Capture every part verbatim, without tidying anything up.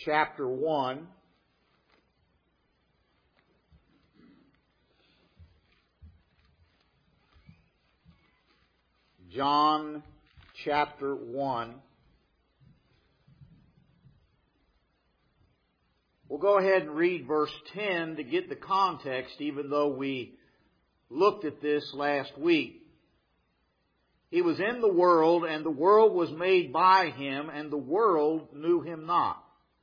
chapter one. John chapter one. We'll go ahead and read verse ten to get the context, even though we looked at this last week. He was in the world, and the world was made by Him, and the world knew Him not.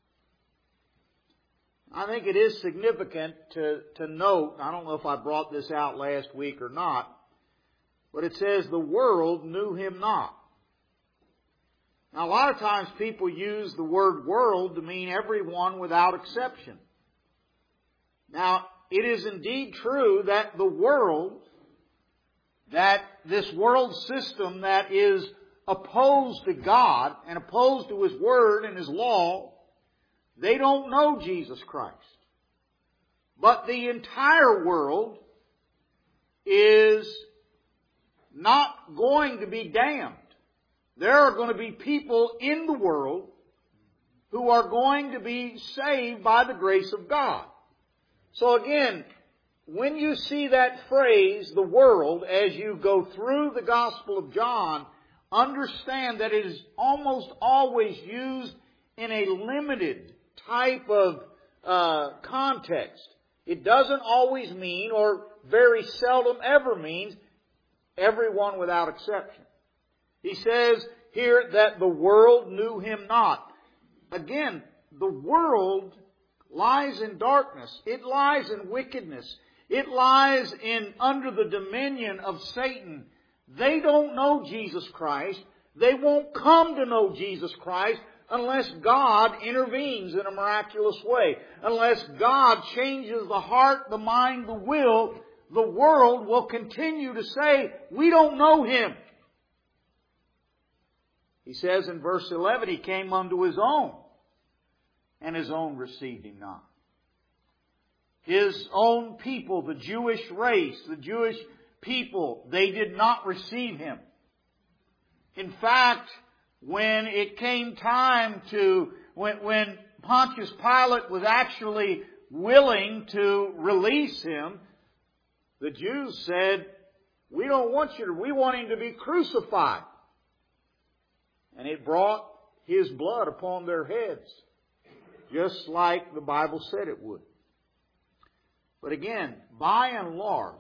I think it is significant to, to note, I don't know if I brought this out last week or not, but it says the world knew Him not. Now, a lot of times people use the word world to mean everyone without exception. Now, it is indeed true that the world, that this world system that is opposed to God and opposed to His Word and His law, they don't know Jesus Christ. But the entire world is not going to be damned. There are going to be people in the world who are going to be saved by the grace of God. So again, when you see that phrase, the world, as you go through the Gospel of John, understand that it is almost always used in a limited type of uh, context. It doesn't always mean, or very seldom ever means, everyone without exception. He says here that the world knew Him not. Again, the world lies in darkness. It lies in wickedness. It lies in under the dominion of Satan. They don't know Jesus Christ. They won't come to know Jesus Christ unless God intervenes in a miraculous way. Unless God changes the heart, the mind, the will, the world will continue to say, we don't know Him. He says in verse eleven, He came unto His own, and His own received Him not. His own people, the Jewish race, the Jewish people, they did not receive Him. In fact, when it came time to, when, when Pontius Pilate was actually willing to release Him, the Jews said, we don't want you to, we want Him to be crucified. And it brought His blood upon their heads, just like the Bible said it would. But again, by and large,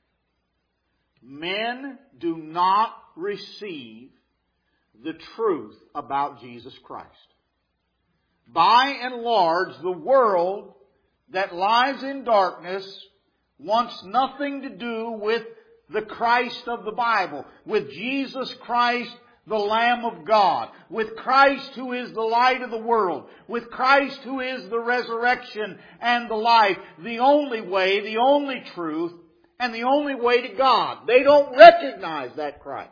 men do not receive the truth about Jesus Christ. By and large, the world that lies in darkness wants nothing to do with the Christ of the Bible, with Jesus Christ, the Lamb of God, with Christ who is the light of the world, with Christ who is the resurrection and the life, the only way, the only truth, and the only way to God. They don't recognize that Christ.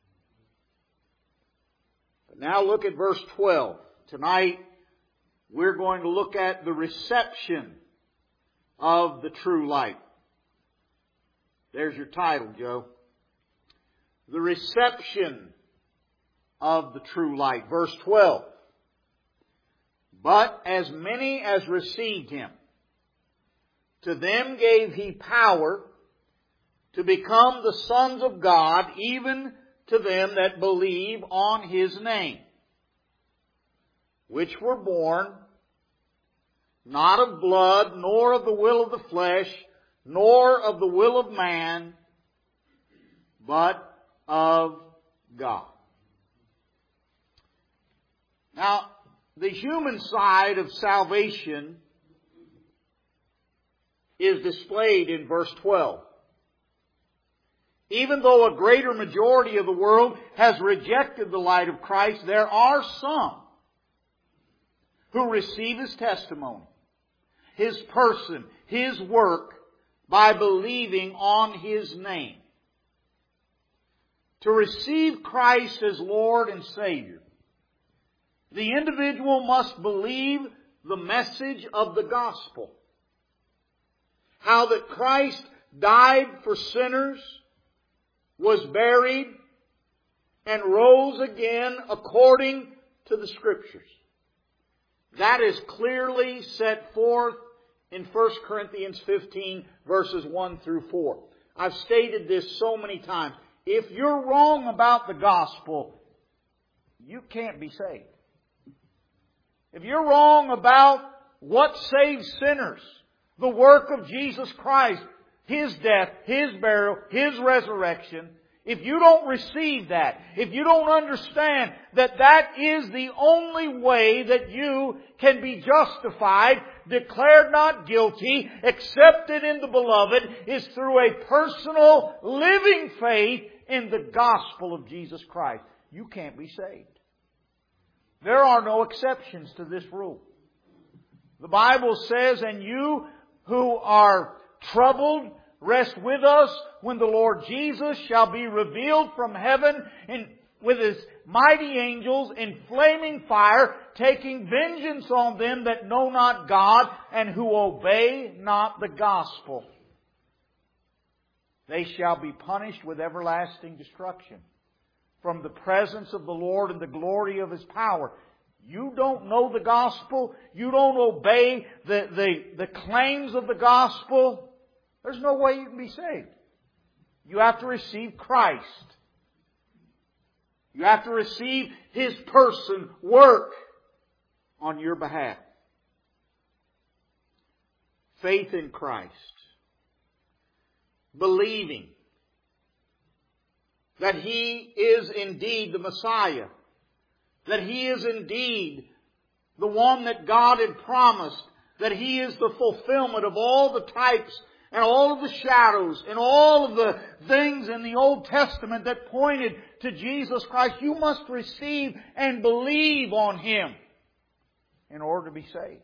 But now look at verse twelve. Tonight we're going to look at the reception of the true light. There's your title, Joe. The reception of the true light. Verse twelve. But as many as received Him, to them gave He power to become the sons of God, even to them that believe on His name, which were born not of blood, nor of the will of the flesh, nor of the will of man, but of God. Now, the human side of salvation is displayed in verse twelve. Even though a greater majority of the world has rejected the light of Christ, there are some who receive His testimony, His person, His work, by believing on His name. To receive Christ as Lord and Savior, the individual must believe the message of the gospel. How that Christ died for sinners, was buried, and rose again according to the Scriptures. That is clearly set forth in First Corinthians fifteen, verses one through four. I've stated this so many times. If you're wrong about the gospel, you can't be saved. If you're wrong about what saves sinners, the work of Jesus Christ, His death, His burial, His resurrection, if you don't receive that, if you don't understand that that is the only way that you can be justified, declared not guilty, accepted in the Beloved, is through a personal living faith in the gospel of Jesus Christ, you can't be saved. There are no exceptions to this rule. The Bible says, and you who are troubled, rest with us when the Lord Jesus shall be revealed from heaven in, with His mighty angels in flaming fire, taking vengeance on them that know not God and who obey not the gospel. They shall be punished with everlasting destruction from the presence of the Lord and the glory of His power. You don't know the gospel. You don't obey the, the, the claims of the gospel. There's no way you can be saved. You have to receive Christ. You have to receive His person, work on your behalf. Faith in Christ. Believing that He is indeed the Messiah. That He is indeed the one that God had promised. That He is the fulfillment of all the types and all of the shadows and all of the things in the Old Testament that pointed to Jesus Christ. You must receive and believe on Him in order to be saved.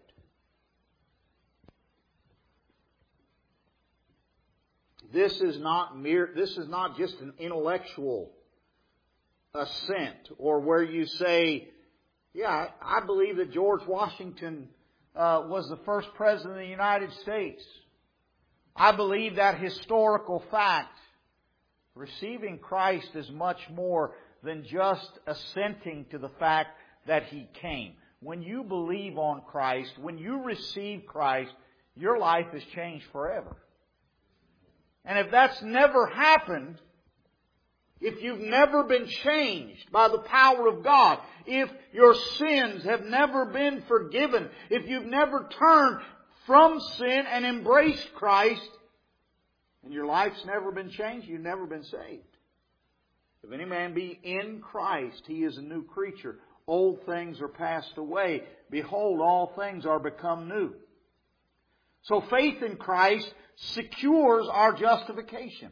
This is not mere, this is not just an intellectual assent or where you say, yeah, I believe that George Washington uh, was the first President of the United States. I believe that historical fact. Receiving Christ is much more than just assenting to the fact that He came. When you believe on Christ, when you receive Christ, your life is changed forever. And if that's never happened, if you've never been changed by the power of God, if your sins have never been forgiven, if you've never turned from sin and embraced Christ, and your life's never been changed, you've never been saved. If any man be in Christ, he is a new creature. Old things are passed away. Behold, all things are become new. So faith in Christ secures our justification.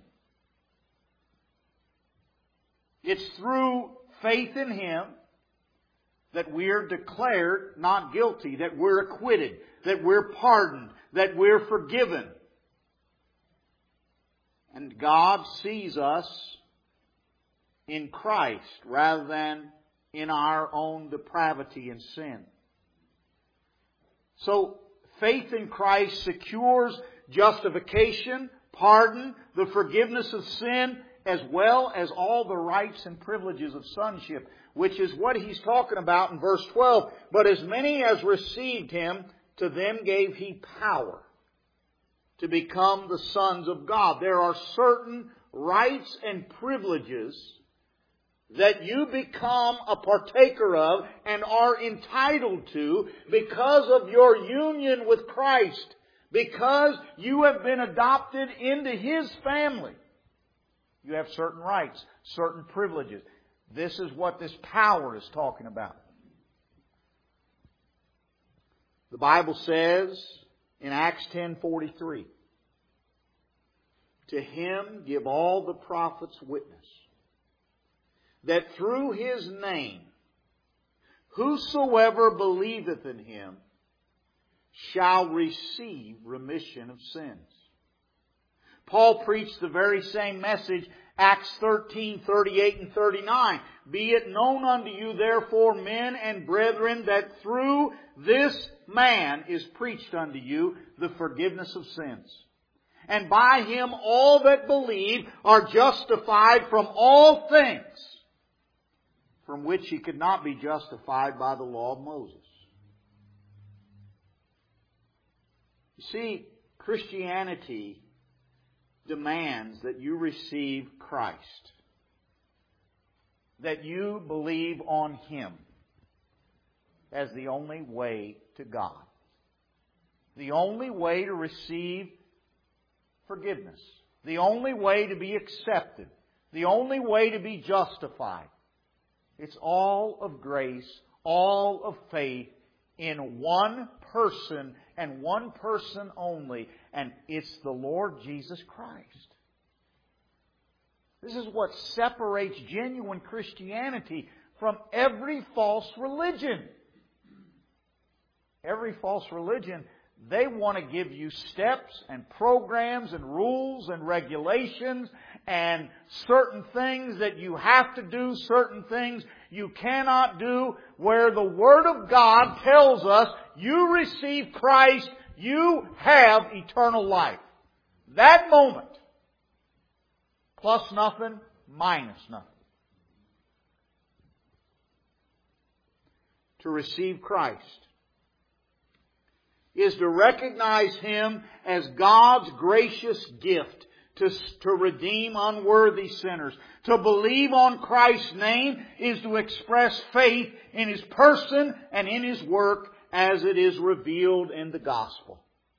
It's through faith in Him that we're declared not guilty, that we're acquitted, that we're pardoned, that we're forgiven. And God sees us in Christ rather than in our own depravity and sin. So faith in Christ secures justification, pardon, the forgiveness of sin, as well as all the rights and privileges of sonship, which is what he's talking about in verse twelve. But as many as received Him, to them gave He power to become the sons of God. There are certain rights and privileges that you become a partaker of and are entitled to because of your union with Christ, because you have been adopted into His family. You have certain rights, certain privileges. This is what this power is talking about. The Bible says in Acts ten forty-three, to Him give all the prophets witness, that through His name, whosoever believeth in Him shall receive remission of sins. Paul preached the very same message, Acts thirteen thirty-eight and thirty-nine. Be it known unto you, therefore, men and brethren, that through this man is preached unto you the forgiveness of sins. And by Him all that believe are justified from all things from which he could not be justified by the law of Moses. You see, Christianity demands that you receive Christ, that you believe on Him as the only way to God, the only way to receive forgiveness, the only way to be accepted, the only way to be justified. It's all of grace, all of faith in one person and one person only, and it's the Lord Jesus Christ. This is what separates genuine Christianity from every false religion. Every false religion, they want to give you steps and programs and rules and regulations and certain things that you have to do, certain things you cannot do, where the Word of God tells us you receive Christ, you have eternal life. That moment, plus nothing, minus nothing. To receive Christ is to recognize Him as God's gracious gift to, to redeem unworthy sinners. To believe on Christ's name is to express faith in His person and in His work as it is revealed in the Gospel.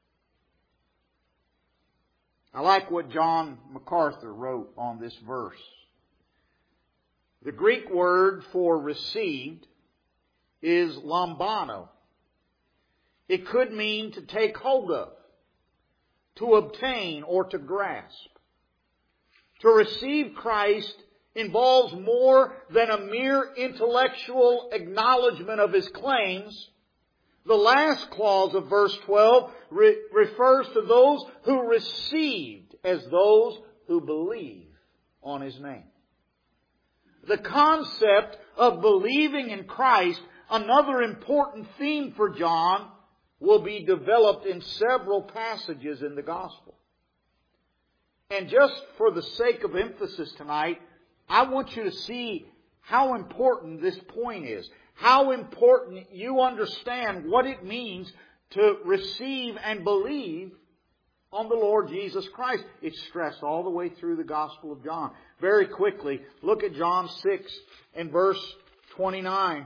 I like what John MacArthur wrote on this verse. The Greek word for received is lambano. It could mean to take hold of, to obtain, or to grasp. To receive Christ involves more than a mere intellectual acknowledgement of His claims. The last clause of verse twelve re- refers to those who received as those who believe on His name. The concept of believing in Christ, another important theme for John, will be developed in several passages in the Gospel. And just for the sake of emphasis tonight, I want you to see how important this point is. How important you understand what it means to receive and believe on the Lord Jesus Christ. It's stressed all the way through the Gospel of John. Very quickly, look at John six and verse twenty-nine.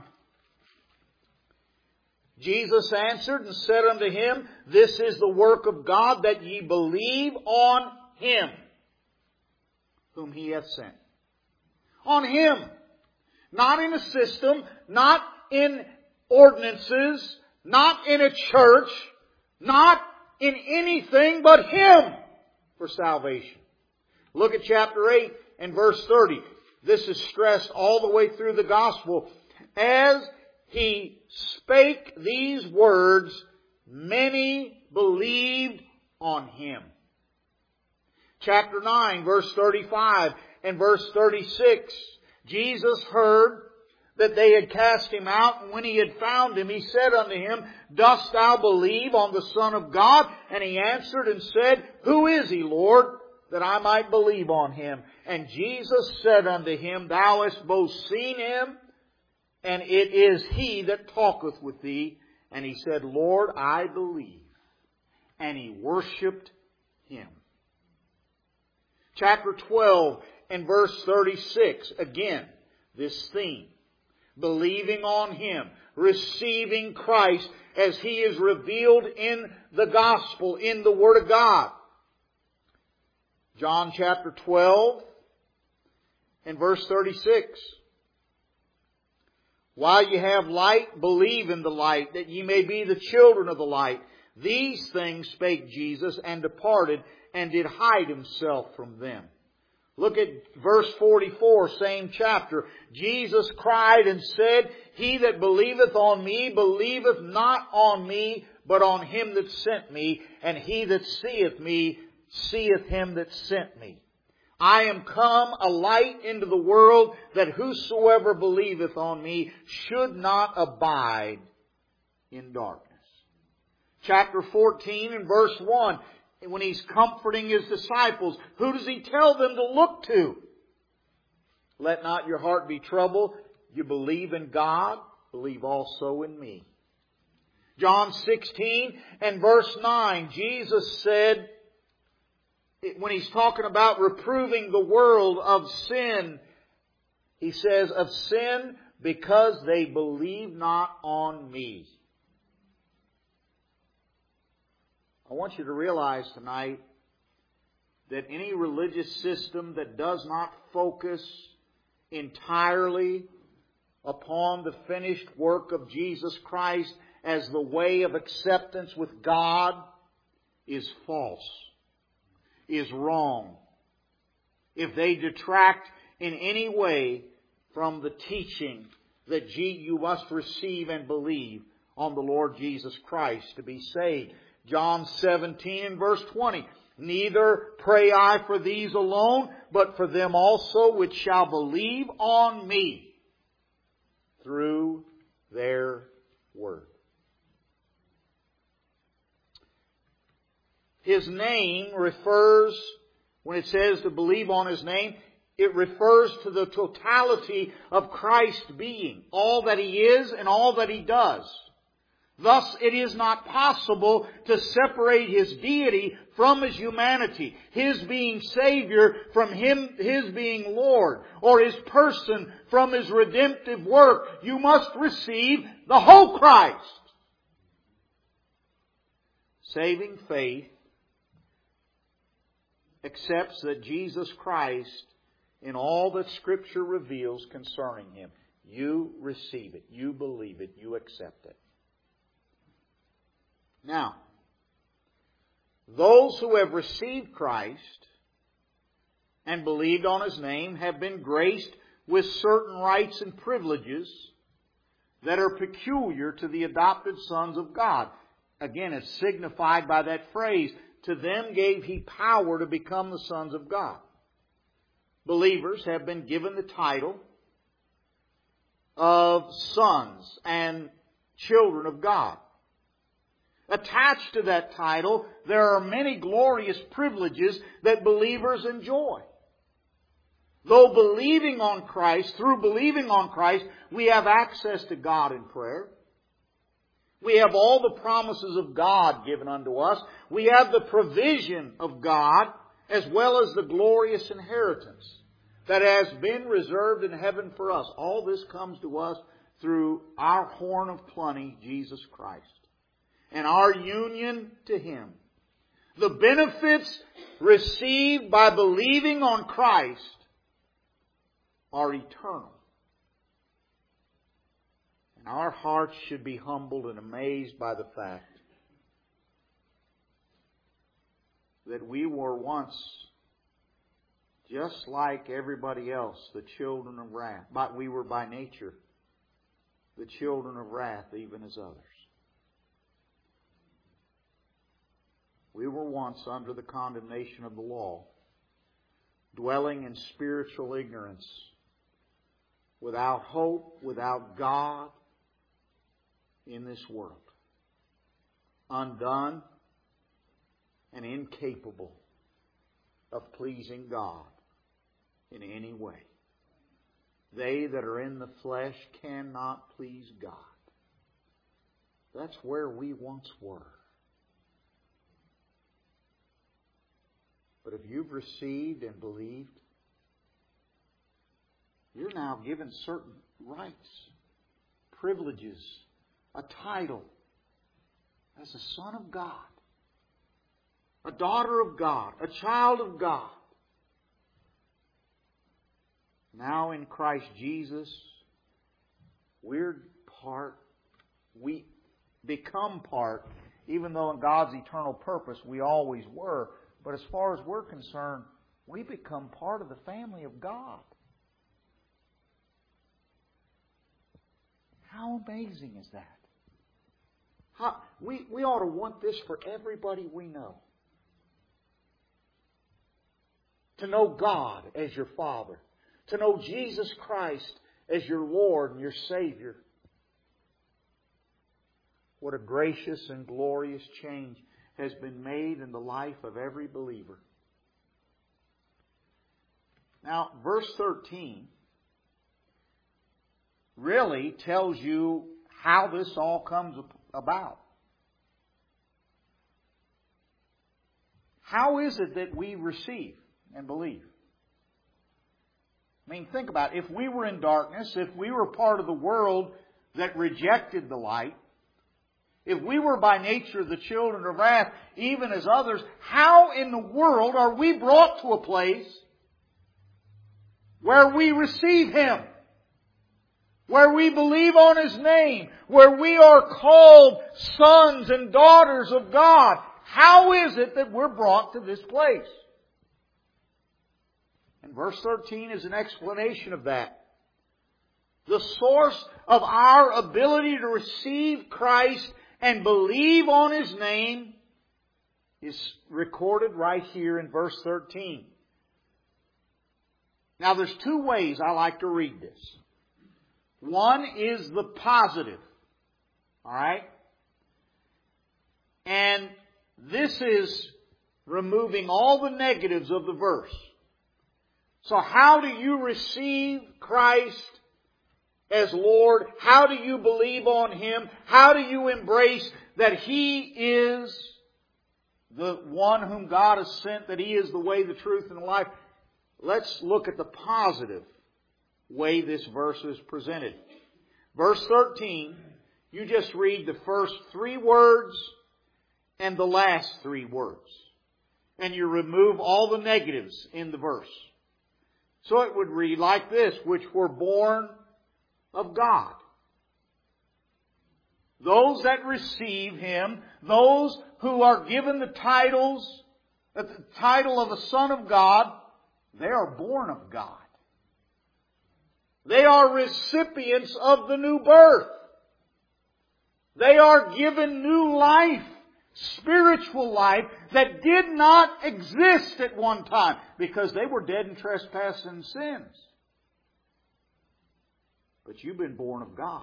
Jesus answered and said unto him, This is the work of God, that ye believe on Him, whom He hath sent. On Him. Not in a system, not in ordinances, not in a church, not in anything but Him for salvation. Look at chapter eight and verse thirty. This is stressed all the way through the Gospel. As He spake these words, many believed on Him. Chapter nine, verse thirty-five and verse thirty-six. Jesus heard that they had cast Him out, and when He had found Him, He said unto him, Dost thou believe on the Son of God? And He answered and said, Who is He, Lord, that I might believe on Him? And Jesus said unto him, Thou hast both seen Him, and it is He that talketh with thee. And he said, Lord, I believe. And he worshipped Him. Chapter twelve and verse thirty-six. Again, this theme. Believing on Him. Receiving Christ as He is revealed in the Gospel, in the Word of God. John chapter twelve and verse thirty-six. While ye have light, believe in the light, that ye may be the children of the light. These things spake Jesus, and departed, and did hide Himself from them. Look at verse forty-four, same chapter. Jesus cried and said, He that believeth on me, believeth not on me, but on Him that sent me. And he that seeth me, seeth Him that sent me. I am come a light into the world, that whosoever believeth on me should not abide in darkness. Chapter fourteen and verse one, when He's comforting His disciples, who does He tell them to look to? Let not your heart be troubled. You believe in God, believe also in me. John sixteen and verse nine, Jesus said, when He's talking about reproving the world of sin, He says, of sin because they believe not on Me. I want you to realize tonight that any religious system that does not focus entirely upon the finished work of Jesus Christ as the way of acceptance with God is false, is wrong. If they detract in any way from the teaching that you must receive and believe on the Lord Jesus Christ to be saved. John seventeen and verse twenty. Neither pray I for these alone, but for them also which shall believe on Me through their word. His name refers, when it says to believe on His name, it refers to the totality of Christ's being, all that He is and all that He does. Thus, it is not possible to separate His deity from His humanity, His being Savior from Him, His being Lord, or His person from His redemptive work. You must receive the whole Christ. Saving faith accepts that Jesus Christ, in all that Scripture reveals concerning Him, you receive it, you believe it, you accept it. Now, those who have received Christ and believed on His name have been graced with certain rights and privileges that are peculiar to the adopted sons of God. Again, it's signified by that phrase, to them gave He power to become the sons of God. Believers have been given the title of sons and children of God. Attached to that title, there are many glorious privileges that believers enjoy. Though believing on Christ, through believing on Christ, we have access to God in prayer. We have all the promises of God given unto us. We have the provision of God as well as the glorious inheritance that has been reserved in heaven for us. All this comes to us through our horn of plenty, Jesus Christ, and our union to Him. The benefits received by believing on Christ are eternal. And our hearts should be humbled and amazed by the fact that we were once just like everybody else, the children of wrath. But we were by nature the children of wrath, even as others. We were once under the condemnation of the law, dwelling in spiritual ignorance, without hope, without God in this world, undone and incapable of pleasing God in any way. They that are in the flesh cannot please God. That's where we once were. But if you've received and believed, you're now given certain rights, privileges, a title as a son of God, a daughter of God, a child of God. Now in Christ Jesus, we're part, we become part, even though in God's eternal purpose we always were. But as far as we're concerned, we become part of the family of God. How amazing is that? How, we, we ought to want this for everybody we know. To know God as your Father. To know Jesus Christ as your Lord and your Savior. What a gracious and glorious change has been made in the life of every believer. Now, verse thirteen really tells you how this all comes about. how is it that we receive and believe? I mean, think about it. If we were in darkness, if we were part of the world that rejected the light, if we were by nature the children of wrath, even as others, how in the world are we brought to a place where we receive Him? Where we believe on His name? Where we are called sons and daughters of God? How is it that we're brought to this place? And verse thirteen is an explanation of that. The source of our ability to receive Christ and believe on His name is recorded right here in verse thirteen. Now there's two ways I like to read this. One is the positive. Alright? And this is removing all the negatives of the verse. So how do you receive Christ as Lord? How do you believe on Him? How do you embrace that He is the one whom God has sent, that He is the way, the truth, and the life? Let's look at the positive way this verse is presented. Verse thirteen, you just read the first three words and the last three words. And you remove all the negatives in the verse. So it would read like this, which were born of God. Those that receive Him, those who are given the titles, the title of a son of God, they are born of God. They are recipients of the new birth. They are given new life, spiritual life that did not exist at one time because they were dead in trespasses and sins. But you've been born of God.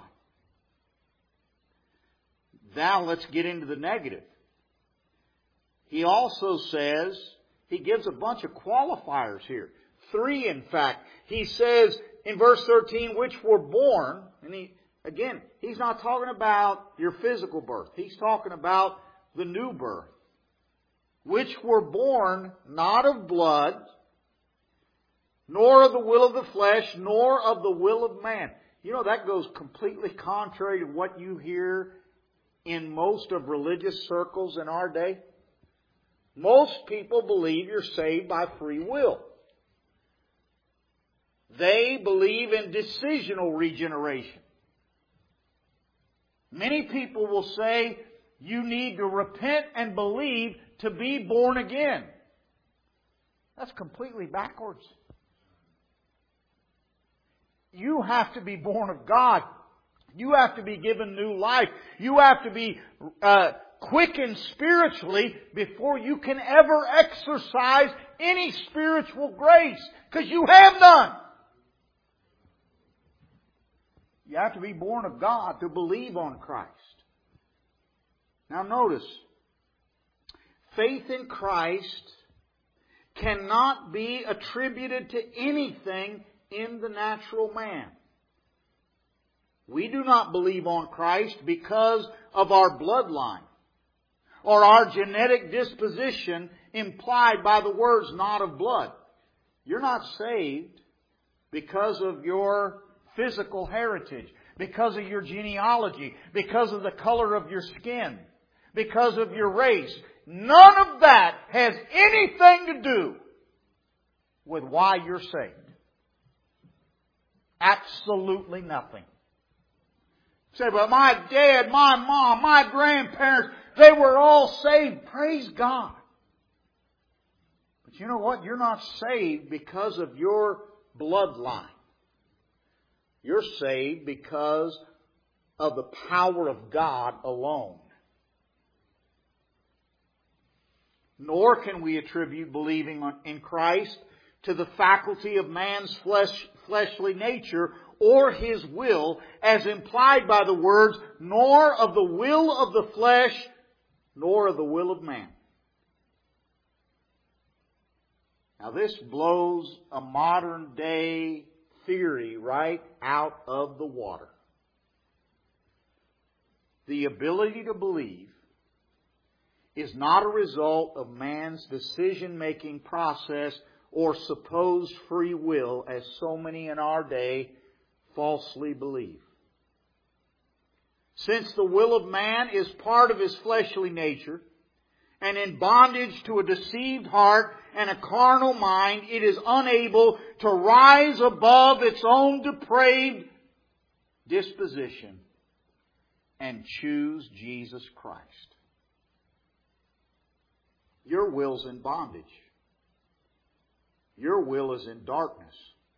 Now let's get into the negative. He also says, he gives a bunch of qualifiers here. Three, in fact. He says in verse thirteen, which were born, and he, again, he's not talking about your physical birth. He's talking about the new birth. Which were born not of blood, nor of the will of the flesh, nor of the will of man. You know, that goes completely contrary to what you hear in most of religious circles in our day. Most people believe you're saved by free will. They believe in decisional regeneration. Many people will say you need to repent and believe to be born again. That's completely backwards. You have to be born of God. You have to be given new life. You have to be uh, quickened spiritually before you can ever exercise any spiritual grace. Because you have none. You have to be born of God to believe on Christ. Now notice, faith in Christ cannot be attributed to anything in the natural man. We do not believe on Christ because of our bloodline or our genetic disposition implied by the words not of blood. You're not saved because of your physical heritage, because of your genealogy, because of the color of your skin, because of your race. None of that has anything to do with why you're saved. Absolutely nothing. Say, but my dad, my mom, my grandparents, they were all saved. Praise God. But you know what? You're not saved because of your bloodline. You're saved because of the power of God alone. Nor can we attribute believing in Christ to the faculty of man's flesh, fleshly nature or his will, as implied by the words, nor of the will of the flesh, nor of the will of man. Now this blows a modern day theory right out of the water. The ability to believe is not a result of man's decision-making process or supposed free will, as so many in our day falsely believe. Since the will of man is part of his fleshly nature, and in bondage to a deceived heart and a carnal mind, it is unable to rise above its own depraved disposition and choose Jesus Christ. Your will's in bondage. Your will is in darkness.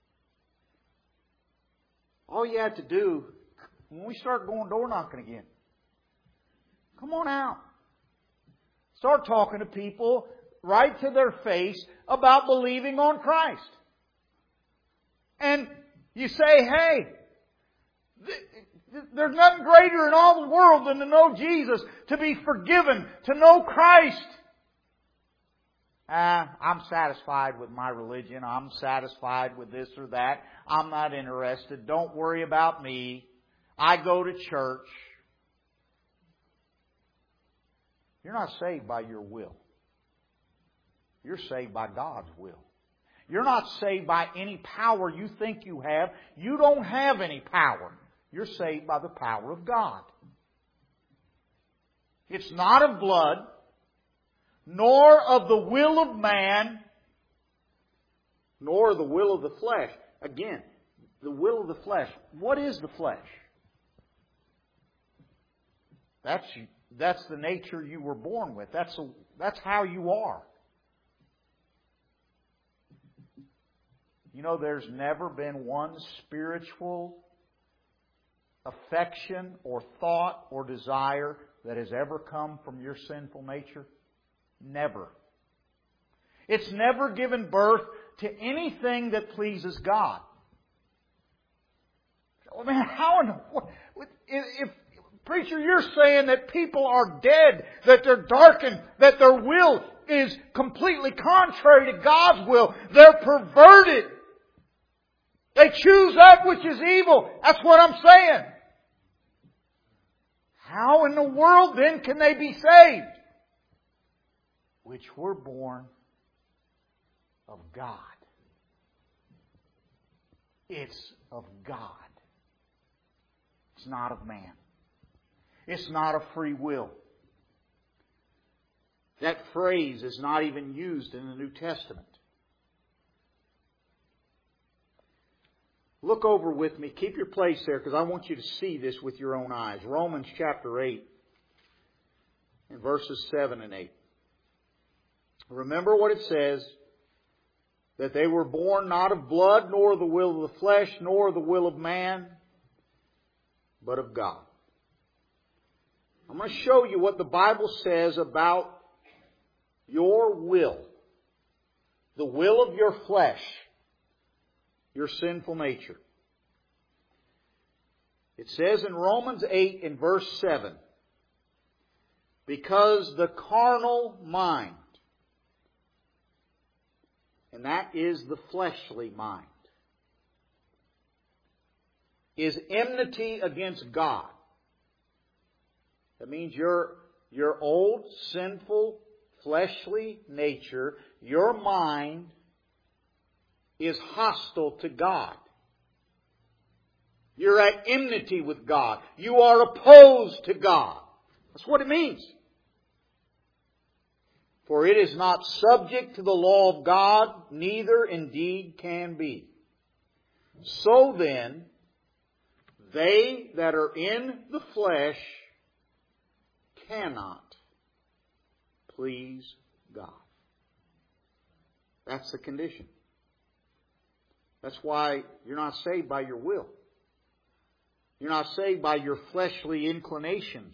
All you have to do, when we start going door knocking again, come on out. Start talking to people right to their face about believing on Christ. And you say, hey, there's nothing greater in all the world than to know Jesus, to be forgiven, to know Christ. Uh, I'm satisfied with my religion. I'm satisfied with this or that. I'm not interested. Don't worry about me. I go to church. You're not saved by your will. You're saved by God's will. You're not saved by any power you think you have. You don't have any power. You're saved by the power of God. It's not of blood, nor of the will of man, nor the will of the flesh. Again, the will of the flesh. What is the flesh? That's, that's the nature you were born with. That's, a, that's how you are. You know, there's never been one spiritual affection or thought or desire that has ever come from your sinful nature. Never. It's never given birth to anything that pleases God. I mean, how in the, if, preacher, you're saying that people are dead, that they're darkened, that their will is completely contrary to God's will. They're perverted. They choose that which is evil. That's what I'm saying. How in the world then can they be saved? Which were born of God. It's of God. It's not of man. It's not of free will. That phrase is not even used in the New Testament. Look over with me. Keep your place there because I want you to see this with your own eyes. Romans chapter eight and verses seven and eight. Remember what it says, that they were born not of blood, nor of the will of the flesh, nor of the will of man, but of God. I'm going to show you what the Bible says about your will. The will of your flesh. Your sinful nature. It says in Romans eight in verse seven, because the carnal mind, and that is the fleshly mind, is enmity against God. That means your, your old sinful fleshly nature, your mind, is hostile to God. You're at enmity with God. You are opposed to God. That's what it means. For it is not subject to the law of God, neither indeed can be. So then, they that are in the flesh cannot please God. That's the condition. That's why you're not saved by your will. You're not saved by your fleshly inclinations.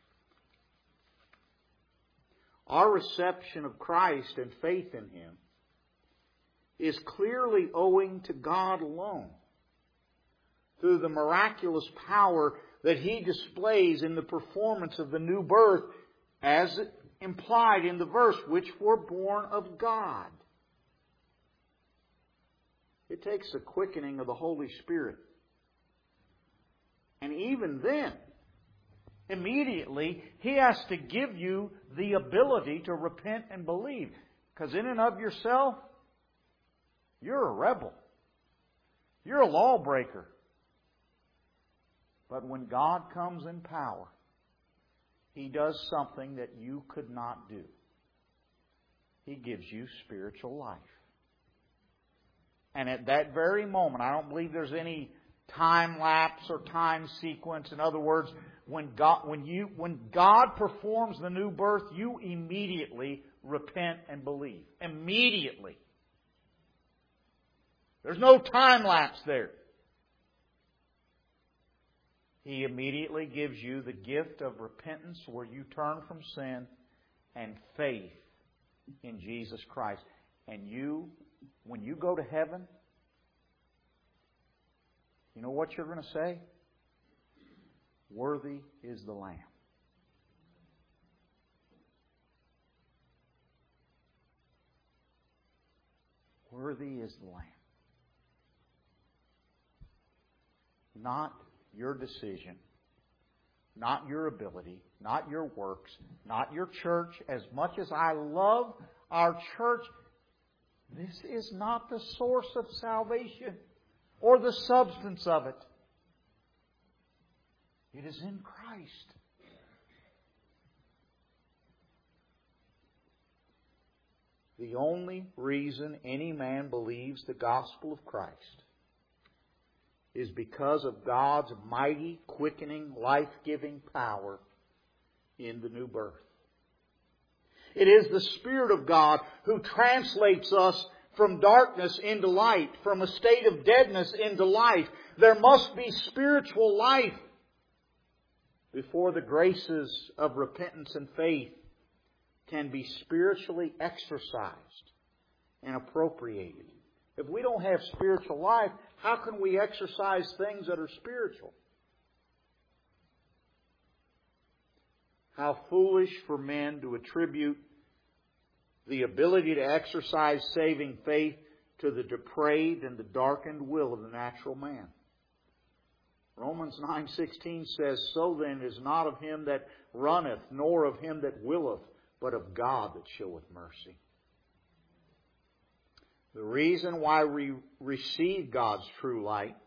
Our reception of Christ and faith in Him is clearly owing to God alone, through the miraculous power that He displays in the performance of the new birth, as implied in the verse, which were born of God. It takes the quickening of the Holy Spirit. And even then, Immediately, He has to give you the ability to repent and believe. Because in and of yourself, you're a rebel. You're a lawbreaker. But when God comes in power, He does something that you could not do. He gives you spiritual life. And at that very moment, I don't believe there's any time lapse or time sequence. In other words, when God, when you, when God performs the new birth, you immediately repent and believe. Immediately. There's no time lapse there. He immediately gives you the gift of repentance where you turn from sin and faith in Jesus Christ. And you, when you go to heaven, you know what you're going to say? Worthy is the Lamb. Worthy is the Lamb. Not your decision, not your ability, not your works, not your church. As much as I love our church, this is not the source of salvation or the substance of it. It is in Christ. The only reason any man believes the gospel of Christ is because of God's mighty, quickening, life-giving power in the new birth. It is the Spirit of God who translates us from darkness into light, from a state of deadness into life. There must be spiritual life before the graces of repentance and faith can be spiritually exercised and appropriated. If we don't have spiritual life, how can we exercise things that are spiritual? How foolish for men to attribute the ability to exercise saving faith to the depraved and the darkened will of the natural man. Romans nine sixteen says, "So then it is not of him that runneth, nor of him that willeth, but of God that showeth mercy." The reason why we receive God's true light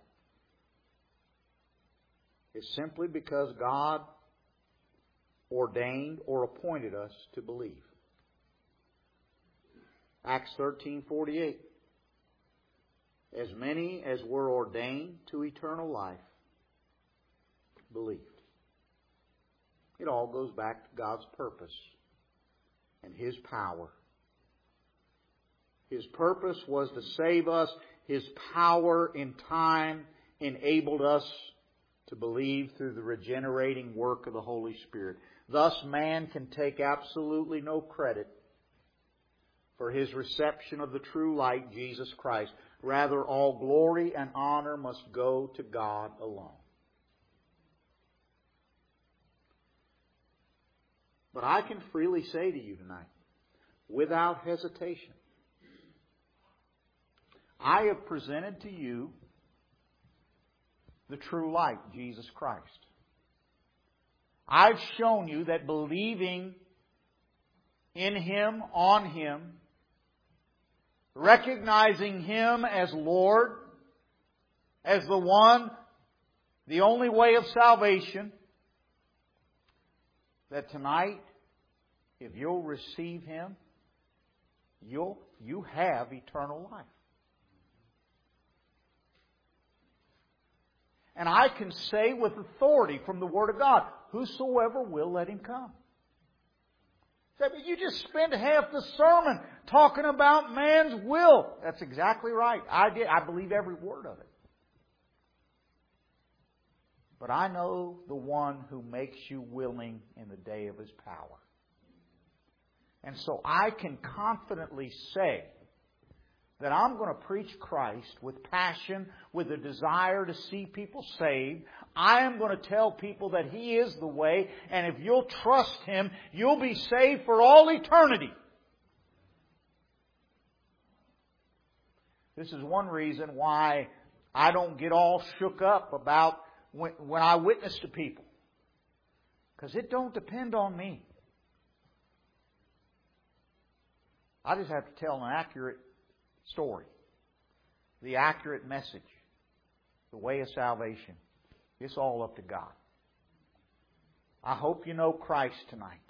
is simply because God ordained or appointed us to believe. Acts thirteen forty-eight. As many as were ordained to eternal life believed. It all goes back to God's purpose and His power. His purpose was to save us. His power in time enabled us to believe through the regenerating work of the Holy Spirit. Thus, man can take absolutely no credit for his reception of the true light, Jesus Christ. Rather, all glory and honor must go to God alone. But I can freely say to you tonight, without hesitation, I have presented to you the true light, Jesus Christ. I've shown you that believing in Him, on Him, recognizing Him as Lord, as the one, the only way of salvation, that tonight, if you'll receive Him, you'll, you have eternal life. And I can say with authority from the Word of God, whosoever will, let him come. Say, but you just spent half the sermon talking about man's will. That's exactly right. I did. I believe every word of it. But I know the one who makes you willing in the day of His power. And so I can confidently say that I'm going to preach Christ with passion, with a desire to see people saved. I am going to tell people that He is the way, and if you'll trust Him, you'll be saved for all eternity. This is one reason why I don't get all shook up about when, when I witness to people. Because it don't depend on me. I just have to tell an accurate story. The accurate message. The way of salvation. It's all up to God. I hope you know Christ tonight.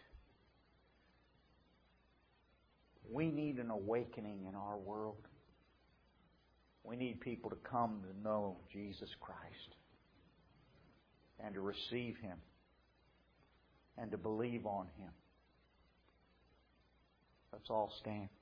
We need an awakening in our world. We need people to come to know Jesus Christ and to receive Him and to believe on Him. Let's all stand.